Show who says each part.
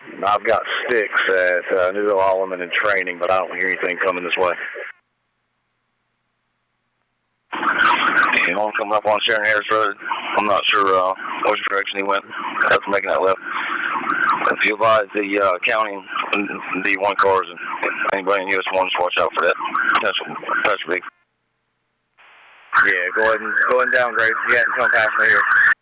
Speaker 1: I've got sticks at Newville Holloman in training, but I don't hear anything coming this way. Anyone coming up on Sharon Harris Road? I'm not sure which direction he went after making that left. If you advise the county and D1 cars and anybody in US 1, just watch out for that potential vehicle. Yeah, go ahead and downgrade. You hadn't come past me here.